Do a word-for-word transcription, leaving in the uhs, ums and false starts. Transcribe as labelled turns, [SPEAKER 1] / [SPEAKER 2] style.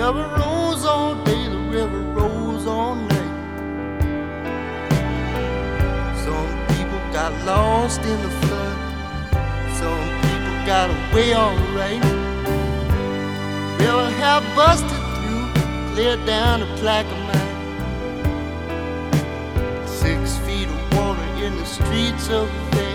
[SPEAKER 1] river rolls all day, the river rolls all night. Some people got lost in the flood, some people got away alright. River have busted through, cleared down the Plaquemine. Six feet of water in the streets of Vegas.